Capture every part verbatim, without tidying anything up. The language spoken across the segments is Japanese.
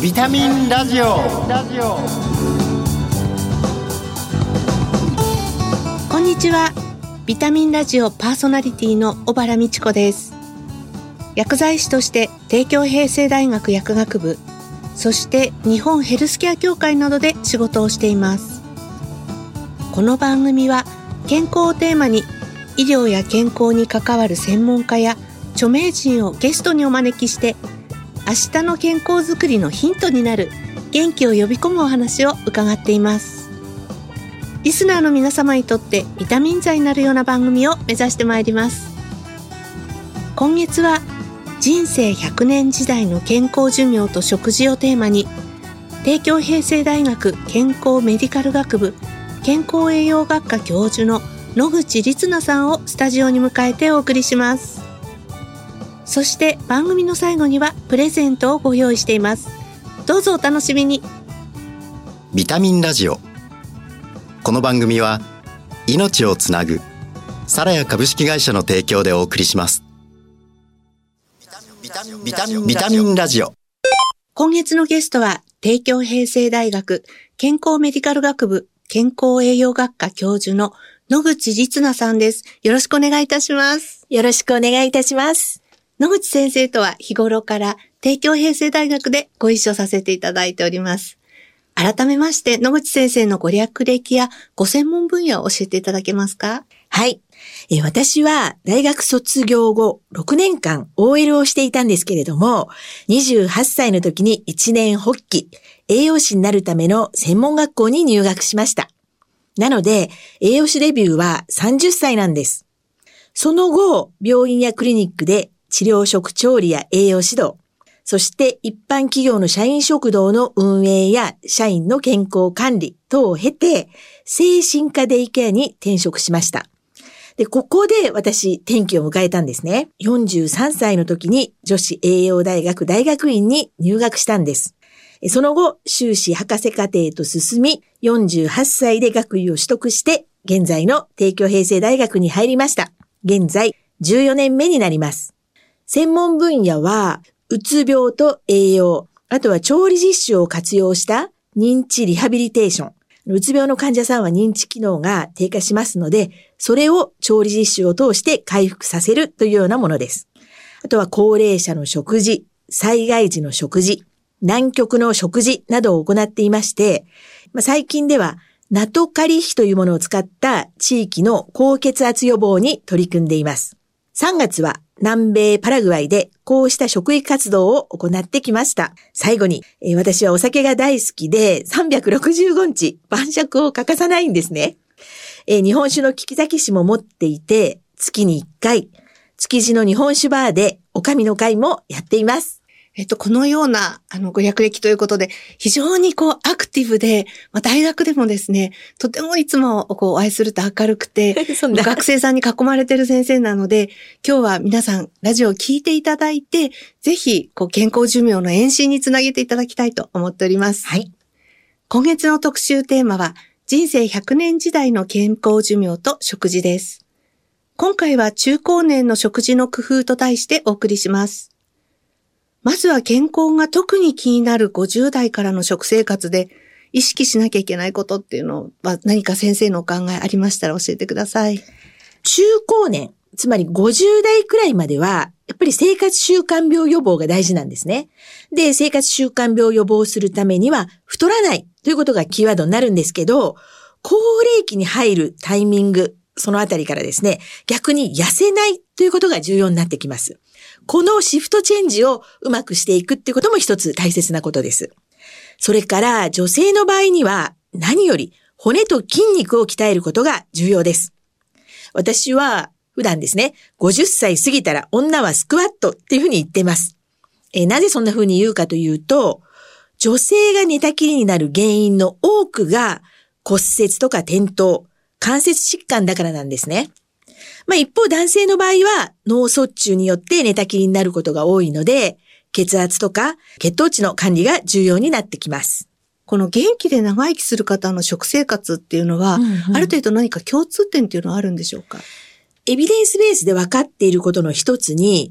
ビタミンラジオ。 こんにちは。ビタミンラジオパーソナリティの小原美智子です。薬剤師として帝京平成大学薬学部、そして日本ヘルスケア協会などで仕事をしています。この番組は健康をテーマに、医療や健康に関わる専門家や著名人をゲストにお招きして、明日の健康づくりのヒントになる元気を呼び込むお話を伺っています。リスナーの皆様にとってビタミン剤になるような番組を目指してまいります。今月は人生ひゃくねん時代の健康寿命と食事をテーマに、帝京平成大学健康メディカル学部健康栄養学科教授の野口律奈さんをスタジオに迎えてお送りします。そして番組の最後にはプレゼントをご用意しています。どうぞお楽しみに。 ビタミンラジオ。この番組は命をつなぐサラヤ株式会社の提供でお送りします。ビタミン、ビタミン、ビタミンラジオ。 今月のゲストは帝京平成大学健康メディカル学部健康栄養学科教授の野口律奈さんです。よろしくお願いいたします。 よろしくお願いいたします。 野口先生とは日頃から帝京平成大学でご一緒させていただいております。改めまして野口先生のご略歴やご専門分野を教えていただけますか？ はい。え私は大学卒業後ろくねんかん オーエル をしていたんですけれども、にじゅうはっさいの時に一年発起、栄養士になるための専門学校に入学しました。なので、栄養士デビューはさんじゅっさいなんです。その後、病院やクリニックで治療食調理や栄養指導、そして一般企業の社員食堂の運営や社員の健康管理等を経て、精神科デイケアに転職しました。で、ここで私、転機を迎えたんですね。よんじゅうさんさいの時に女子栄養大学大学院に入学したんです。その後、修士博士課程と進み、よんじゅうはっさいで学位を取得して、現在の帝京平成大学に入りました。現在、じゅうよねんめになります。専門分野は、うつ病と栄養、あとは調理実習を活用した認知リハビリテーション。うつ病の患者さんは認知機能が低下しますので、それを調理実習を通して回復させるというようなものです。あとは高齢者の食事、災害時の食事、南極の食事などを行っていまして、まあ、最近ではナトカリ比というものを使った地域の高血圧予防に取り組んでいます。さんがつは南米パラグアイでこうした食育活動を行ってきました。最後に、えー、私はお酒が大好きでさんびゃくろくじゅうごにち晩酌を欠かさないんですね。えー、日本酒の利き酒師も持っていて、月にいっかい、築地の日本酒バーでおかみの会もやっています。 えっと、このような、あの、ご略歴ということで、非常にこう、アクティブで、まあ、大学でもですね、とてもいつもこう、お会いすると明るくて、学生さんに囲まれている先生なので、今日は皆さん、ラジオを聞いていただいて、ぜひ、こう、健康寿命の延伸につなげていただきたいと思っております。 はい。 今月の特集テーマは、人生ひゃくねん時代の健康寿命と食事です。今回は中高年の食事の工夫と題してお送りします。まずは健康が特に気になるごじゅうだいからの食生活で意識しなきゃいけないことっていうのは何か先生のお考えありましたら教えてください。 中高年、つまりごじゅうだいくらいまではやっぱり生活習慣病予防が大事なんですね。で、生活習慣病を予防するためには太らないということがキーワードになるんですけど、高齢期に入るタイミング、そのあたりからですね、逆に痩せないということが重要になってきます。このシフトチェンジをうまくしていくっていうことも一つ大切なことです。それから女性の場合には何より骨と筋肉を鍛えることが重要です。私は普段ですね、ごじゅっさい過ぎたら女はスクワットっていうふうに言っています。えなぜそんなふうに言うかというと、女性が寝たきりになる原因の多くが骨折とか転倒、関節疾患だからなんですね。まあ一方男性の場合は脳卒中によって寝たきりになることが多いので、血圧とか血糖値の管理が重要になってきます。 この元気で長生きする方の食生活っていうのは、うんうん、ある程度何か共通点っていうのはあるんでしょうか？ エビデンスベースで分かっていることの一つに、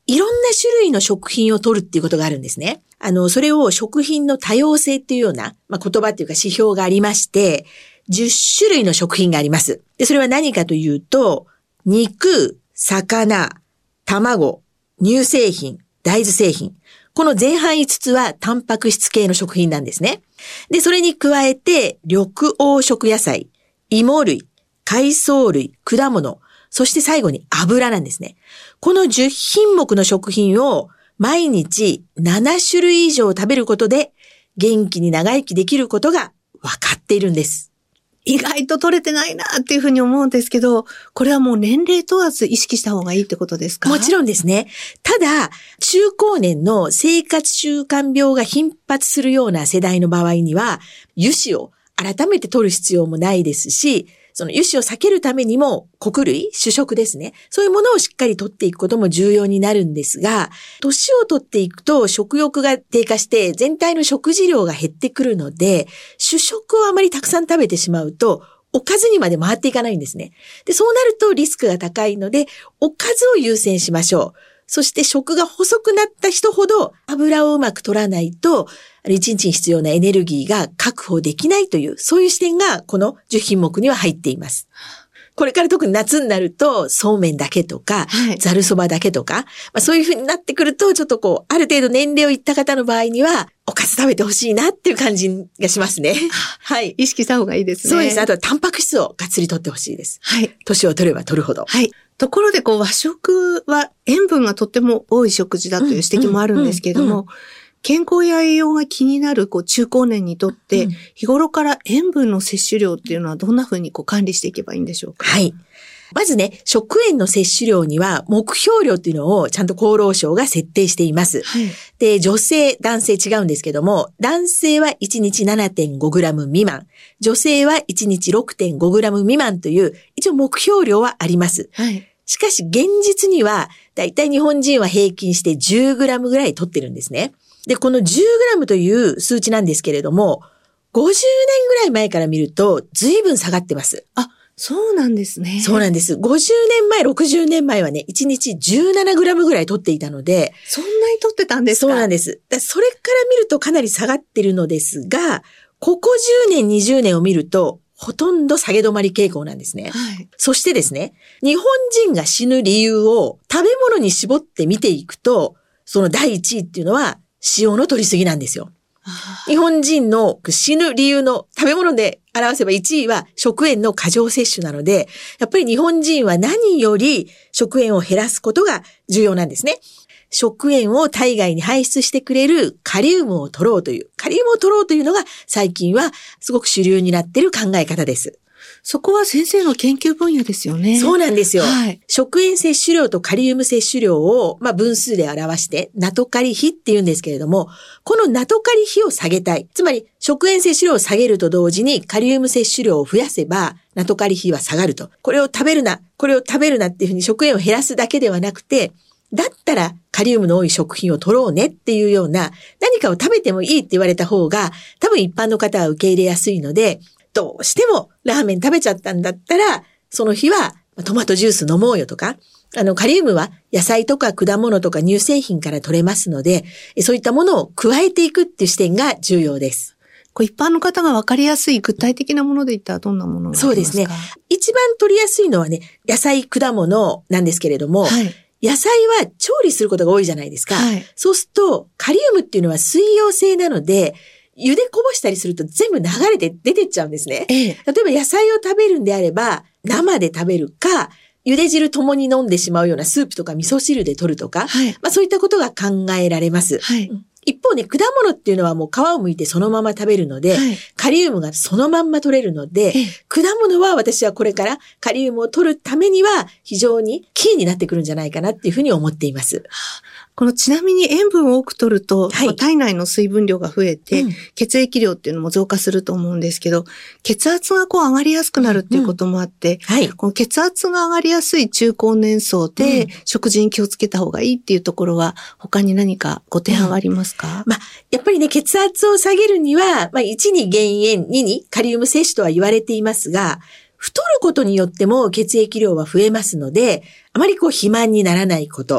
いろんな種類の食品を取るっていうことがあるんですね。あの、それを食品の多様性っていうような、まあ、言葉っていうか指標がありまして、じゅっしゅるいの食品があります。で、それは何かというと、肉、魚、卵、乳製品、大豆製品。この前半いつつはタンパク質系の食品なんですね。で、それに加えて、緑黄色野菜、芋類、海藻類、果物、そして最後に油なんですね。このじゅっひんもくの食品を毎日ななしゅるい以上食べることで元気に長生きできることが分かっているんです。 意外と取れてないなっていうふうに思うんですけど、これはもう年齢問わず意識した方がいいってことですか？ もちろんですね。ただ、中高年の生活習慣病が頻発するような世代の場合には、油脂を改めて取る必要もないですし、その油脂を避けるためにも穀類、主食ですね。そういうものをしっかり取っていくことも重要になるんですが、年を取っていくと食欲が低下して全体の食事量が減ってくるので、主食をあまりたくさん食べてしまうと、おかずにまで回っていかないんですね。で、そうなるとリスクが高いので、おかずを優先しましょう。そして食が細くなった人ほど油をうまく取らないと、一日に必要なエネルギーが確保できないという、そういう視点がこのじゅっひんもくには入っています。これから特に夏になると、そうめんだけとか、ざるそばだけとか、まあ、そういう風になってくると、ちょっとこう、ある程度年齢をいった方の場合には、おかず食べてほしいなっていう感じがしますね。 はい。意識した方がいいですね。 そうです。あとはタンパク質をがっつり取ってほしいです。 はい。 年を取れば取るほど。 はい。ところで、こう、和食は塩分がとっても多い食事だという指摘もあるんですけれども、うんうんうん、健康や栄養が気になるこう中高年にとって、うん、日頃から塩分の摂取量っていうのはどんな風にこう管理していけばいいんでしょうか？ はい。まずね、食塩の摂取量には目標量っていうのをちゃんと厚労省が設定しています。はい、で、女性、男性違うんですけども、男性はいちにち ななてんごグラム 未満、女性はいちにち ろくてんごグラム 未満という一応目標量はあります。はい、しかし現実にはだいたい日本人は平均してじゅうグラムぐらい取ってるんですね。で、このじゅうグラムという数値なんですけれども、ごじゅうねんぐらい前から見ると随分下がってます。 あ、そうなんですね。 そうなんです。ごじゅうねんまえ、ろくじゅうねんまえはね、いちにちじゅうななグラムぐらい取っていたので。 そんなに取ってたんですか？ そうなんです。だそれから見るとかなり下がってるのですが、ここじゅうねん、にじゅうねんを見ると、ほとんど下げ止まり傾向なんですね。はい、そしてですね、日本人が死ぬ理由を食べ物に絞って見ていくと、そのだいいちいっていうのは塩の取りすぎなんですよ。日本人の死ぬ理由の食べ物で表せばいちいは食塩の過剰摂取なので、やっぱり日本人は何より食塩を減らすことが重要なんですね。食塩を体外に排出してくれるカリウムを取ろうという、カリウムを取ろうというのが最近はすごく主流になっている考え方です。 そこは先生の研究分野ですよね。 そうなんですよ。はい、食塩摂取量とカリウム摂取量を、まあ、分数で表して、ナトカリ比って言うんですけれども、このナトカリ比を下げたい。つまり、食塩摂取量を下げると同時にカリウム摂取量を増やせば、ナトカリ比は下がると。これを食べるな、これを食べるなっていうふうに食塩を減らすだけではなくて、だったらカリウムの多い食品を取ろうねっていうような、何かを食べてもいいって言われた方が、多分一般の方は受け入れやすいので、どうしてもラーメン食べちゃったんだったら、その日はトマトジュース飲もうよとか、あのカリウムは野菜とか果物とか乳製品から取れますので、そういったものを加えていくっていう視点が重要です。 こう一般の方が分かりやすい具体的なもので言ったらどんなものがありますか？ そうですね。一番取りやすいのはね、野菜、果物なんですけれども、はい、野菜は調理することが多いじゃないですか。はい、そうすると、カリウムっていうのは水溶性なので、茹でこぼしたりすると全部流れて出てっちゃうんですね。ええ、例えば野菜を食べるんであれば、生で食べるか、茹で汁ともに飲んでしまうようなスープとか味噌汁で取るとか、はい、まあそういったことが考えられます。はい、一方ね、果物っていうのはもう皮を剥いてそのまま食べるので、はい、カリウムがそのまんま取れるので、ええ、果物は私はこれからカリウムを取るためには非常にキーになってくるんじゃないかなっていうふうに思っています。 このちなみに塩分を多く取ると、はい、体内の水分量が増えて、うん、血液量っていうのも増加すると思うんですけど、血圧がこう上がりやすくなるっていうこともあって、うんはい、この血圧が上がりやすい中高年層で、うん、食事に気をつけた方がいいっていうところは、他に何かご提案はありますか？ うん、まあ、やっぱりね、血圧を下げるには、まあ、いちに減塩、ににカリウム摂取とは言われていますが、太ることによっても血液量は増えますので、あまりこう肥満にならないこと、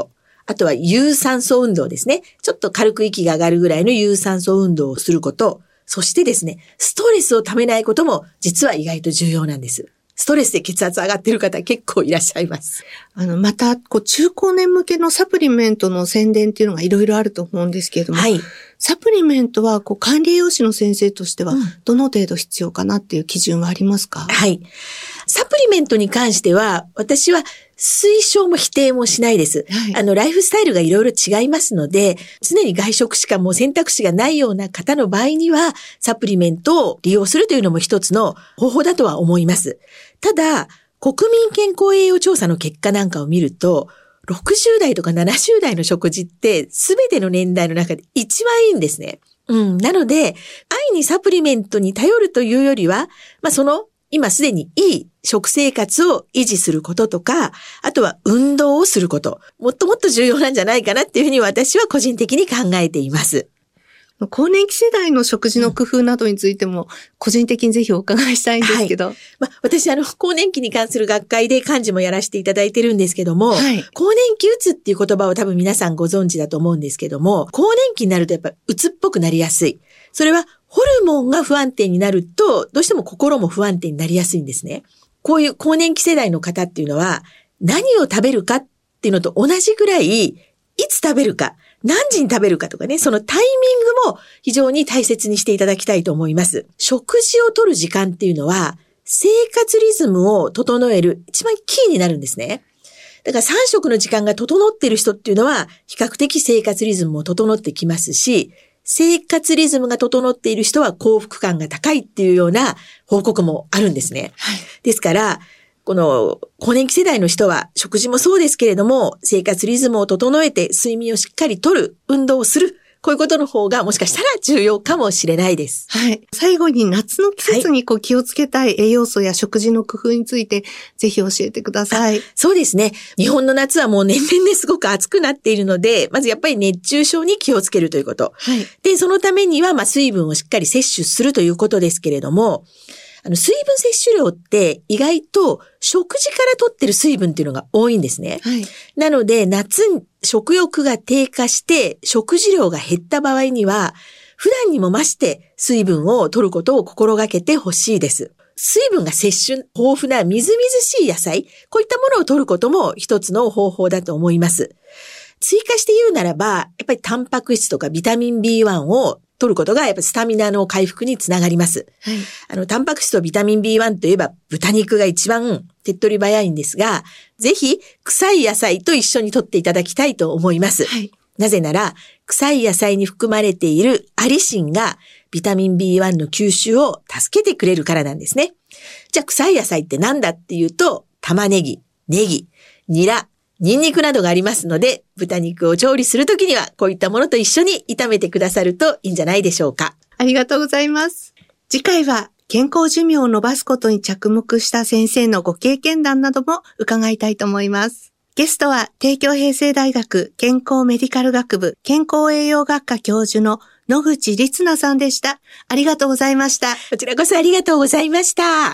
あとは有酸素運動ですね。ちょっと軽く息が上がるぐらいの有酸素運動をすること。そしてですね、ストレスをためないことも実は意外と重要なんです。ストレスで血圧上がってる方結構いらっしゃいます。 あの、また、こう、中高年向けのサプリメントの宣伝っていうのがいろいろあると思うんですけれども、はい。サプリメントは、こう、管理栄養士の先生としては、どの程度必要かなっていう基準はありますか？ うん、はい。サプリメントに関しては、私は推奨も否定もしないです。はい、あの、ライフスタイルがいろいろ違いますので、常に外食しかもう選択肢がないような方の場合には、サプリメントを利用するというのも一つの方法だとは思います。ただ、国民健康栄養調査の結果なんかを見ると、ろくじゅう代とかななじゅう代の食事って全ての年代の中で一番いいんですね。うん。なので、安易にサプリメントに頼るというよりは、まあ、その、今すでにいい食生活を維持することとか、あとは運動をすること、もっともっと重要なんじゃないかなっていうふうに私は個人的に考えています。 更年期世代の食事の工夫などについても、個人的にぜひお伺いしたいんですけど。はい、 まあ、私、あの、更年期に関する学会で幹事もやらせていただいてるんですけども、はい、更年期うつっていう言葉を多分皆さんご存知だと思うんですけども、更年期になるとやっぱうつっぽくなりやすい。それはホルモンが不安定になると、どうしても心も不安定になりやすいんですね。こういう更年期世代の方っていうのは、何を食べるかっていうのと同じぐらい、いつ食べるか、何時に食べるかとかね、そのタイミングも非常に大切にしていただきたいと思います。食事をとる時間っていうのは、生活リズムを整える一番キーになるんですね。だからさん食の時間が整っている人っていうのは、比較的生活リズムも整ってきますし、生活リズムが整っている人は幸福感が高いっていうような報告もあるんですね。はい、ですから、この更年期世代の人は食事もそうですけれども、生活リズムを整えて睡眠をしっかりとる、運動をする、こういうことの方がもしかしたら重要かもしれないです。 はい。最後に夏の季節にこう気をつけたい栄養素や食事の工夫について、ぜひ教えてください。 そうですね。日本の夏はもう年々ねすごく暑くなっているので、まずやっぱり熱中症に気をつけるということ。はい。で、そのためにはまあ水分をしっかり摂取するということですけれども、あの水分摂取量って意外と食事から取ってる水分っていうのが多いんですね。はい、なので夏食欲が低下して食事量が減った場合には普段にも増して水分を取ることを心がけてほしいです。水分が摂取豊富なみずみずしい野菜、こういったものを取ることも一つの方法だと思います。追加して言うならば、やっぱりタンパク質とかビタミン ビーワン を取ることがやっぱスタミナの回復につながります。はい、あの、タンパク質とビタミン ビーワン といえば豚肉が一番手っ取り早いんですが、ぜひ臭い野菜と一緒に取っていただきたいと思います。はい、なぜなら、臭い野菜に含まれているアリシンがビタミン ビーワン の吸収を助けてくれるからなんですね。じゃあ臭い野菜って何だっていうと、玉ねぎ、ネギ、ニラ、ニンニクなどがありますので、豚肉を調理するときにはこういったものと一緒に炒めてくださるといいんじゃないでしょうか。 ありがとうございます。次回は健康寿命を伸ばすことに着目した先生のご経験談なども伺いたいと思います。ゲストは帝京平成大学健康メディカル学部健康栄養学科教授の野口律奈さんでした。ありがとうございました。 こちらこそありがとうございました。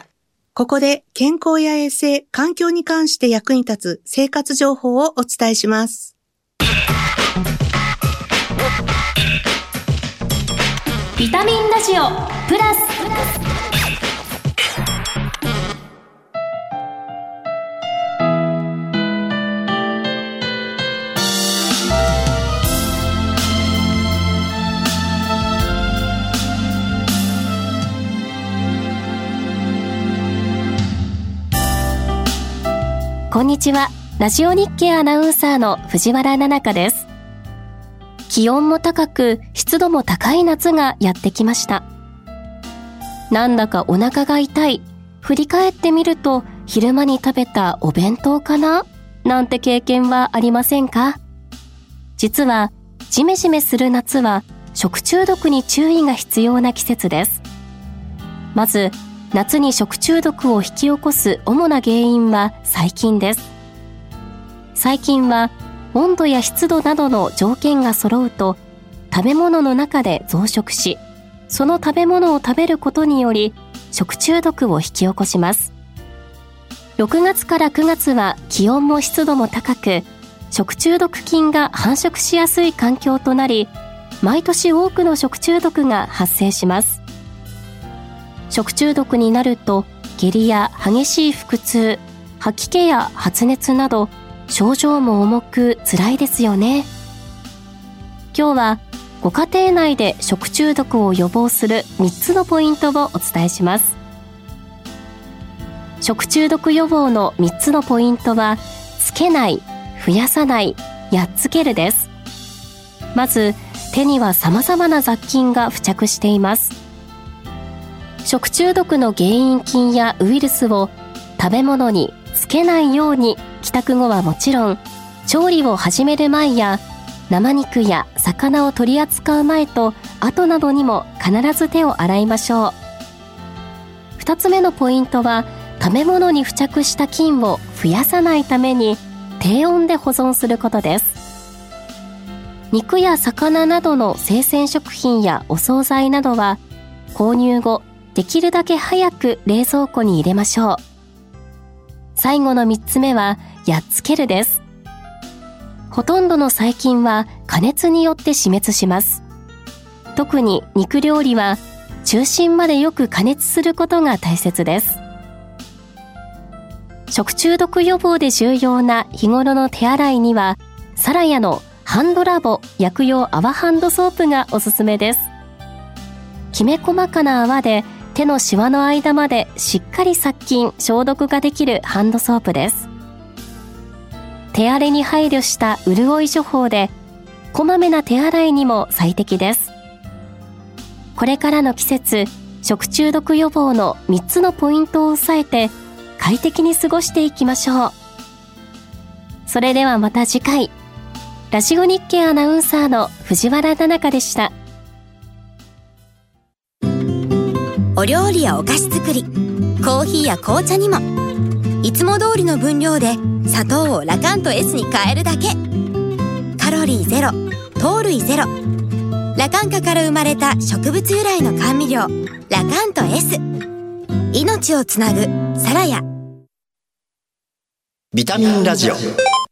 ここで健康や衛生、環境に関して役に立つ生活情報をお伝えします。 ビタミンラジオプラス。こんにちは。ラジオ日経アナウンサーの藤原奈々香です。気温も高く湿度も高い夏がやってきました。なんだかお腹が痛い。振り返ってみると昼間に食べたお弁当かななんて経験はありませんか？実はジメジメする夏は食中毒に注意が必要な季節です。まず夏に食中毒を引き起こす主な原因は細菌です。細菌は温度や湿度などの条件が揃うと食べ物の中で増殖し、その食べ物を食べることにより食中毒を引き起こします。ろくがつからくがつは気温も湿度も高く、 食中毒菌が繁殖しやすい環境となり、毎年多くの食中毒が発生します。食中毒になると下痢や激しい腹痛、吐き気や発熱など症状も重く辛いですよね。今日はご家庭内で食中毒を予防するみっつのポイントをお伝えします。食中毒予防のみっつのポイントは、つけない、増やさない、やっつけるです。まず、手には様々な雑菌が付着しています。食中毒の原因菌やウイルスを食べ物につけないように、帰宅後はもちろん、調理を始める前や生肉や魚を取り扱う前と後などにも必ず手を洗いましょう。二つ目のポイントは、食べ物に付着した菌を増やさないために低温で保存することです。肉や魚などの生鮮食品やお惣菜などは購入後できるだけ早く冷蔵庫に入れましょう。最後の三つ目は、やっつけるです。ほとんどの細菌は加熱によって死滅します。特に肉料理は中心までよく加熱することが大切です。食中毒予防で重要な日頃の手洗いには、サラヤのハンドラボ薬用泡ハンドソープがおすすめです。きめ細かな泡で手のシワの間までしっかり殺菌消毒ができるハンドソープです。手荒れに配慮した潤い処方で、こまめな手洗いにも最適です。これからの季節、食中毒予防のみっつのポイントを押さえて快適に過ごしていきましょう。それではまた次回。ラジオ日経アナウンサーの藤原奈々香でした。 お料理やお菓子作り、コーヒーや紅茶にもいつも通りの分量で砂糖をラカント エス に変えるだけ。カロリーゼロ、糖類ゼロ、ラカンカから生まれた植物由来の甘味料ラカント エス。 命をつなぐサラヤ。 ビタミンラジオ。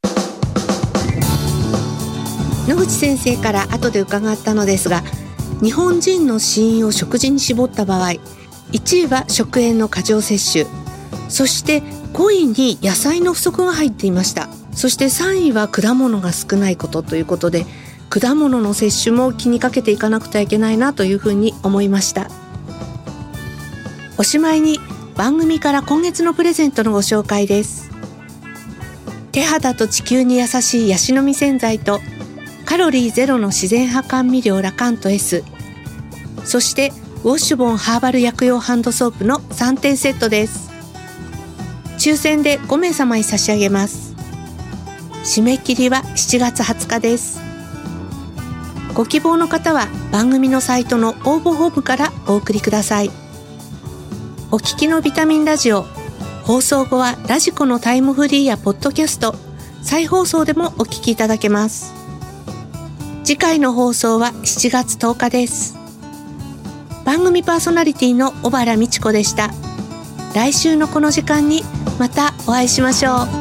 野口先生から後で伺ったのですが、日本人の死因を食事に絞った場合、いちいは食塩の過剰摂取、そしてごいに野菜の不足が入っていました。そしてさんいは果物が少ないことということで、果物の摂取も気にかけていかなくてはいけないなというふうに思いました。おしまいに番組から今月のプレゼントのご紹介です。手肌と地球に優しいヤシの実洗剤とカロリーゼロの自然派甘味料ラカント エス、 そしてウォッシュボンハーバル薬用ハンドソープのさんてんセットです。抽選でごめい様に差し上げます。締め切りはしちがつはつかです。ご希望の方は番組のサイトの応募フォームからお送りください。お聞きのビタミンラジオ、放送後はラジコのタイムフリーやポッドキャスト、再放送でもお聞きいただけます。次回の放送はしちがつとおかです。番組パーソナリティの小原美智子でした。来週のこの時間にまたお会いしましょう。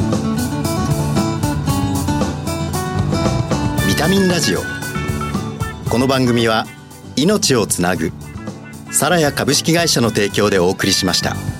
ビタミンラジオ。この番組は命をつなぐサラヤ株式会社の提供でお送りしました。